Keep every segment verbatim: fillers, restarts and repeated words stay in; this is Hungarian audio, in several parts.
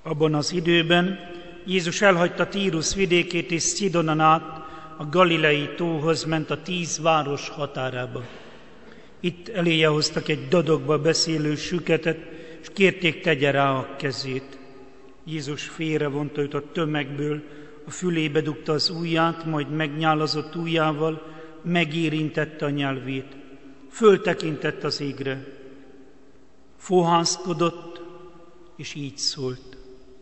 Abban az időben Jézus elhagyta Tírus vidékét, és Szidonon át a Galilei tóhoz ment, a tíz város határába. Itt eléje hoztak egy dadogba beszélő süketet, és kérték, tegye rá a kezét. Jézus félrevonta őt a tömegből, a fülébe dugta az ujját, majd megnyálazott ujjával megérintette a nyelvét. Föltekintett az égre, fohászkodott, és így szólt: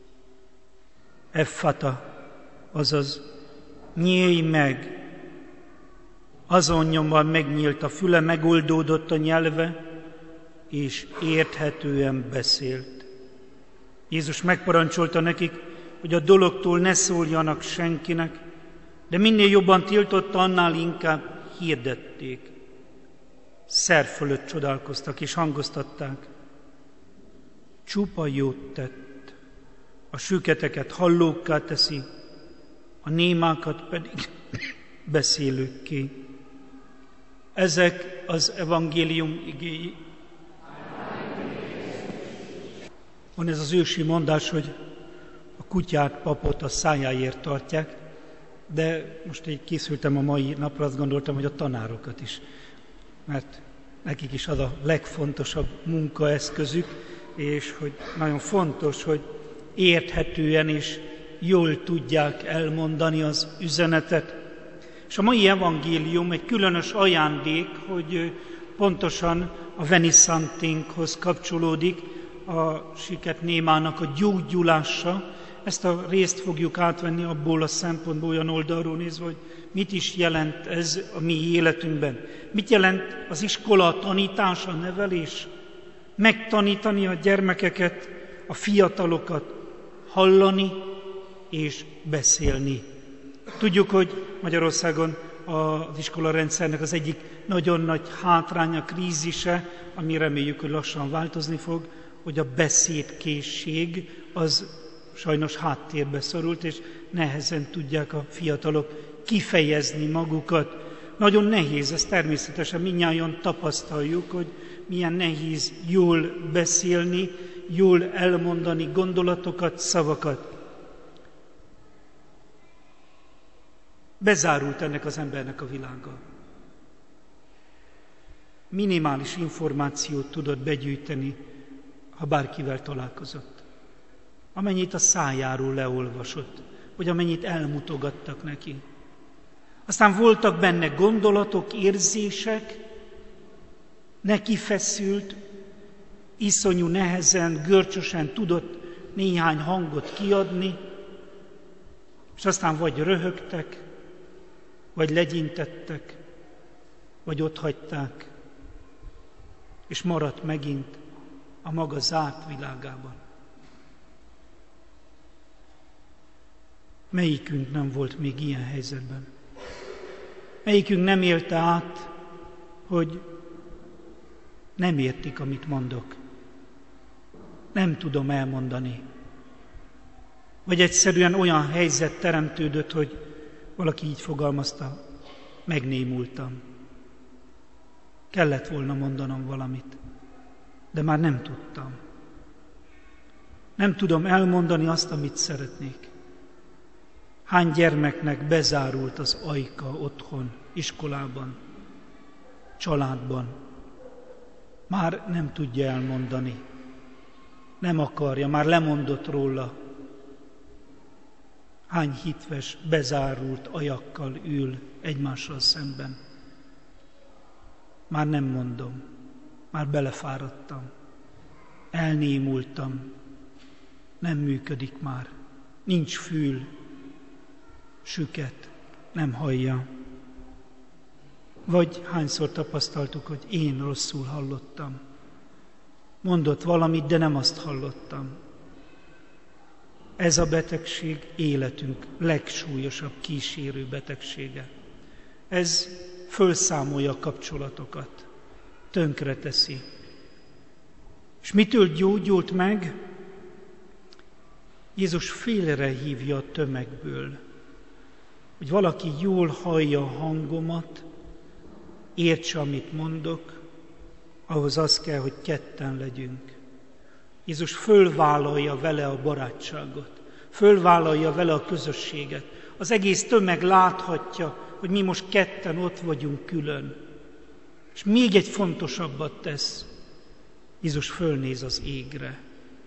Effata, azaz nyílj meg. Azon nyomban megnyílt a füle, megoldódott a nyelve, és érthetően beszélt. Jézus megparancsolta nekik, hogy a dologtól ne szóljanak senkinek, de minél jobban tiltotta, annál inkább hirdették. Szer fölött csodálkoztak, és hangoztatták: Csupa jót tett, a süketeket hallókká teszi, a némákat pedig beszélőkké. Ezek az evangélium igéi. Van ez az ősi mondás, hogy a kutyát, papot a szájáért tartják, de most így készültem a mai napra, azt gondoltam, hogy a tanárokat is, mert nekik is az a legfontosabb munkaeszközük, és hogy nagyon fontos, hogy érthetően és jól tudják elmondani az üzenetet. És a mai evangélium egy különös ajándék, hogy pontosan a Veniszantinkhoz kapcsolódik, a siket némának a gyógyulása. Ezt a részt fogjuk átvenni abból a szempontból, olyan oldalról nézve, hogy mit is jelent ez a mi életünkben. Mit jelent az iskola tanítása, nevelés? Megtanítani a gyermekeket, a fiatalokat hallani és beszélni. Tudjuk, hogy Magyarországon az iskolarendszernek az egyik nagyon nagy hátránya, krízise, ami reméljük, hogy lassan változni fog, hogy a beszédkészség az sajnos háttérbe szorult, és nehezen tudják a fiatalok kifejezni magukat. Nagyon nehéz, ezt természetesen mindnyájan tapasztaljuk, hogy milyen nehéz jól beszélni, jól elmondani gondolatokat, szavakat. Bezárult ennek az embernek a világa. Minimális információt tudott begyűjteni, ha bárkivel találkozott. Amennyit a szájáról leolvasott, vagy amennyit elmutogattak neki. Aztán voltak benne gondolatok, érzések, neki feszült, iszonyú nehezen, görcsösen tudott néhány hangot kiadni, és aztán vagy röhögtek, vagy legyintettek, vagy otthagyták, és maradt megint a maga zárt világában. Melyikünk nem volt még ilyen helyzetben? Melyikünk nem élte át, hogy nem értik, amit mondok? Nem tudom elmondani. Vagy egyszerűen olyan helyzet teremtődött, hogy valaki így fogalmazta, megnémultam. Kellett volna mondanom valamit, de már nem tudtam. Nem tudom elmondani azt, amit szeretnék. Hány gyermeknek bezárult az ajka otthon, iskolában, családban. Már nem tudja elmondani. Nem akarja, már lemondott róla. Hány hitves, bezárult ajakkal ül egymással szemben. Már nem mondom, már belefáradtam, elnémultam, nem működik már, nincs fül, süket, nem hallja. Vagy hányszor tapasztaltuk, hogy én rosszul hallottam. Mondott valamit, de nem azt hallottam. Ez a betegség életünk legsúlyosabb kísérő betegsége. Ez fölszámolja a kapcsolatokat, tönkreteszi. És mitől gyógyult meg? Jézus félre hívja a tömegből, hogy valaki jól hallja a hangomat, értse, amit mondok, ahhoz az kell, hogy ketten legyünk. Jézus fölvállalja vele a barátságot, fölvállalja vele a közösséget. Az egész tömeg láthatja, hogy mi most ketten ott vagyunk külön. És még egy fontosabbat tesz. Jézus fölnéz az égre.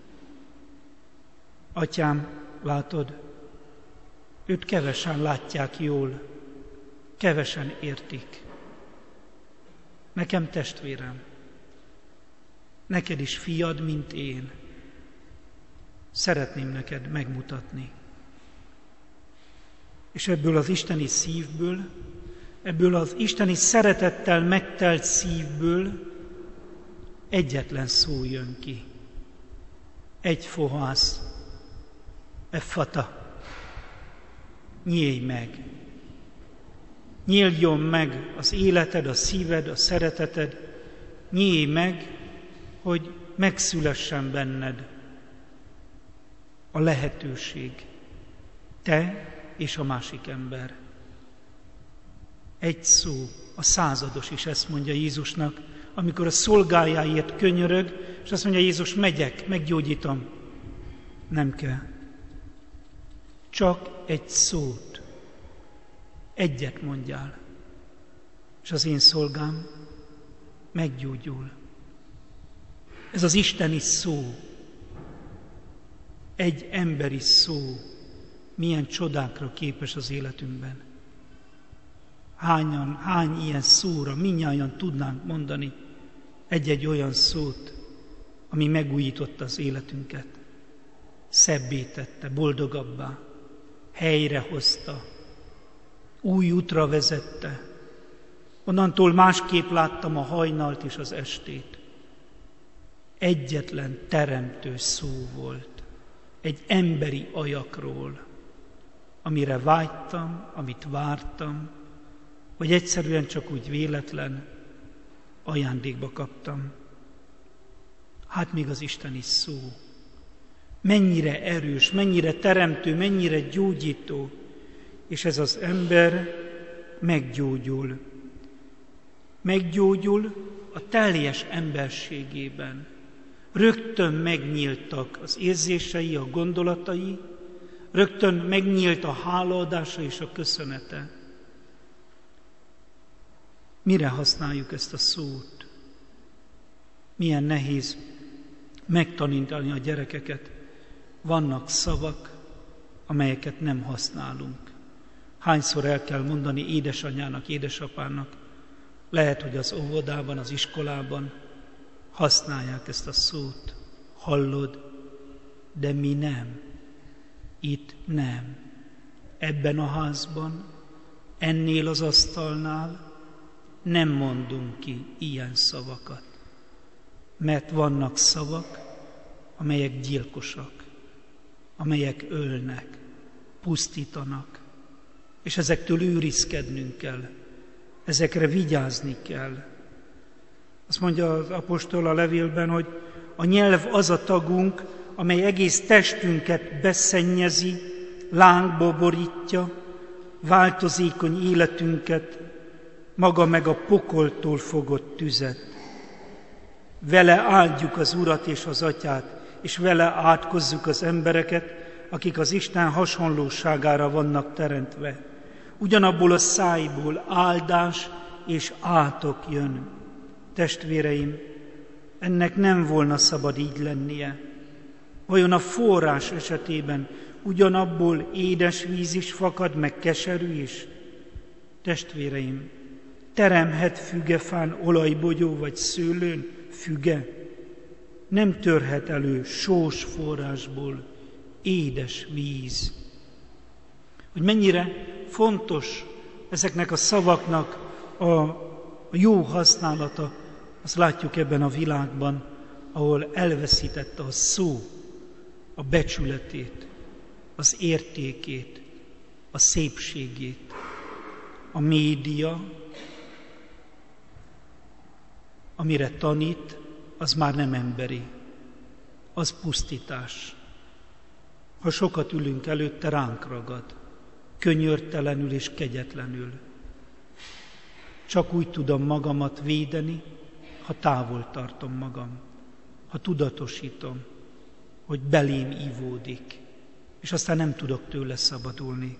Atyám, látod, őt kevesen látják jól, kevesen értik. Nekem testvérem, neked is fiad, mint én. Szeretném neked megmutatni. És ebből az isteni szívből, ebből az isteni szeretettel megtelt szívből egyetlen szó jön ki. Egy fohász, effata, nyílj meg. Nyíljon meg az életed, a szíved, a szereteted, nyílj meg, hogy megszülessen benned a lehetőség, te és a másik ember. Egy szó, a százados is ezt mondja Jézusnak, amikor a szolgájáért könyörög, és azt mondja, Jézus, megyek, meggyógyítom. Nem kell. Csak egy szót, egyet mondjál, és az én szolgám meggyógyul. Ez az isteni szó, egy emberi szó, milyen csodákra képes az életünkben. Hányan, hány ilyen szóra mindnyájan tudnánk mondani egy-egy olyan szót, ami megújította az életünket, szebbé tette, boldogabbá, helyrehozta, új útra vezette. Onnantól másképp láttam a hajnalt és az estét. Egyetlen teremtő szó volt, egy emberi ajakról, amire vágytam, amit vártam, vagy egyszerűen csak úgy véletlen ajándékba kaptam. Hát még az isteni szó. Mennyire erős, mennyire teremtő, mennyire gyógyító, és ez az ember meggyógyul. Meggyógyul a teljes emberségében. Rögtön megnyíltak az érzései, a gondolatai, rögtön megnyílt a hálaadása és a köszönete. Mire használjuk ezt a szót? Milyen nehéz megtanítani a gyerekeket. Vannak szavak, amelyeket nem használunk. Hányszor el kell mondani édesanyának, édesapának, lehet, hogy az óvodában, az iskolában használják ezt a szót. Hallod, de mi nem. Itt nem. Ebben a házban, ennél az asztalnál nem mondunk ki ilyen szavakat. Mert vannak szavak, amelyek gyilkosak, amelyek ölnek, pusztítanak, és ezektől őrizkednünk kell, ezekre vigyázni kell. Azt mondja az apostol a levélben, hogy a nyelv az a tagunk, amely egész testünket beszennyezi, lángba borítja, változékony életünket, maga meg a pokoltól fogott tüzet. Vele áldjuk az Urat és az Atyát, és vele átkozzuk az embereket, akik az Isten hasonlóságára vannak teremtve. Ugyanabból a szájból áldás és átok jön. Testvéreim, ennek nem volna szabad így lennie. Vajon a forrás esetében ugyanabból édes víz is fakad, meg keserű is? Testvéreim, teremhet fügefán olajbogyó vagy szőlőn füge? Nem törhet elő sós forrásból édes víz. Hogy mennyire fontos ezeknek a szavaknak a jó használata, azt látjuk ebben a világban, ahol elveszítette a szó a becsületét, az értékét, a szépségét. A média, amire tanít, az már nem emberi, az pusztítás. Ha sokat ülünk előtte, ránk ragad, könyörtelenül és kegyetlenül. Csak úgy tudom magamat védeni, ha távol tartom magam, ha tudatosítom, hogy belém ivódik, és aztán nem tudok tőle szabadulni.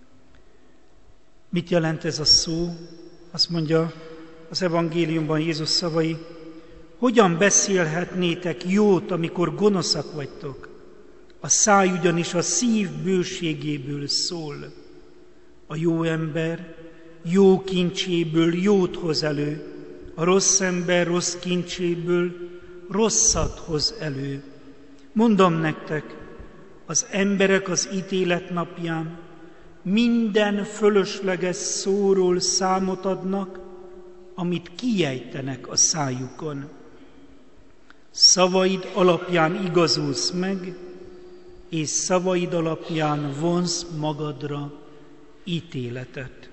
Mit jelent ez a szó? Azt mondja az evangéliumban Jézus szavai, hogyan beszélhetnétek jót, amikor gonoszak vagytok? A száj ugyanis a szív bőségéből szól. A jó ember jó kincséből jót hoz elő, a rossz ember rossz kincséből rosszat hoz elő. Mondom nektek, az emberek az ítélet napján minden fölösleges szóról számot adnak, amit kijejtenek a szájukon. Szavaid alapján igazulsz meg, és szavaid alapján vonsz magadra ítéletet.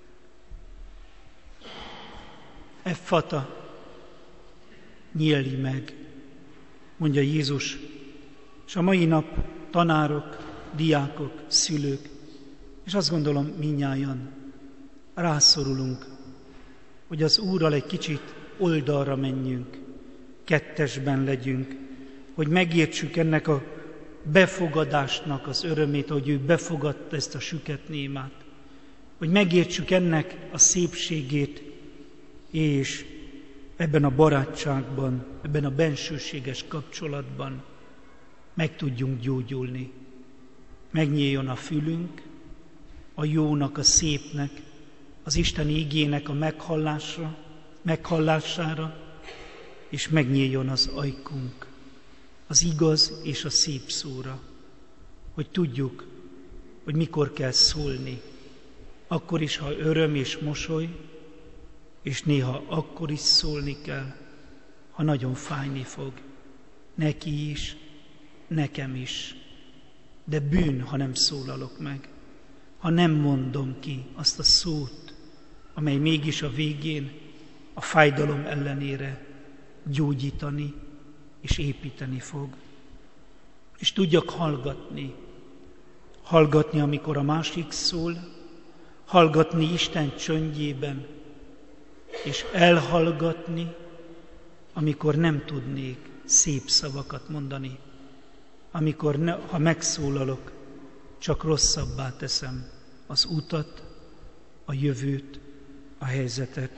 Effata, nyílj meg, mondja Jézus, és a mai nap tanárok, diákok, szülők, és azt gondolom mindnyájan rászorulunk, hogy az Úrral egy kicsit oldalra menjünk, kettesben legyünk, hogy megértsük ennek a befogadásnak az örömét, hogy ő befogadta ezt a süket némát, hogy megértsük ennek a szépségét, és ebben a barátságban, ebben a bensőséges kapcsolatban meg tudjunk gyógyulni. Megnyíljon a fülünk, a jónak, a szépnek, az Isten igének a meghallásra, meghallására, és megnyíljon az ajkunk, az igaz és a szép szóra, hogy tudjuk, hogy mikor kell szólni, akkor is, ha öröm és mosoly, és néha akkor is szólni kell, ha nagyon fájni fog. Neki is, nekem is. De bűn, ha nem szólalok meg, ha nem mondom ki azt a szót, amely mégis a végén a fájdalom ellenére gyógyítani és építeni fog. És tudjak hallgatni. Hallgatni, amikor a másik szól, hallgatni Isten csöndjében, és elhallgatni, amikor nem tudnék szép szavakat mondani, amikor, ne, ha megszólalok, csak rosszabbá teszem az utat, a jövőt, a helyzetet.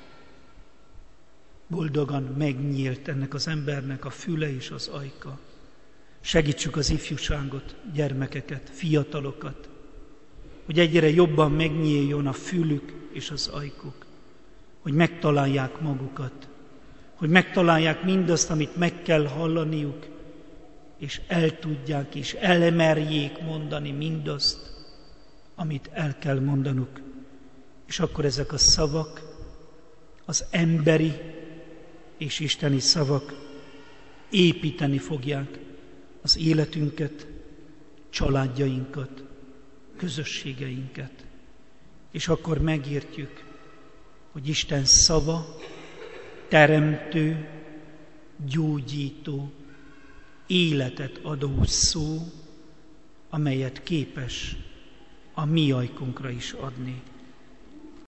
Boldogan megnyílt ennek az embernek a füle és az ajka. Segítsük az ifjúságot, gyermekeket, fiatalokat, hogy egyre jobban megnyíljon a fülük és az ajkuk, hogy megtalálják magukat, hogy megtalálják mindazt, amit meg kell hallaniuk, és el tudják és elmerjék mondani mindazt, amit el kell mondanuk. És akkor ezek a szavak, az emberi és isteni szavak építeni fogják az életünket, családjainkat, közösségeinket. És akkor megértjük, hogy Isten szava teremtő, gyógyító, életet adó szó, amelyet képes a mi ajkunkra is adni.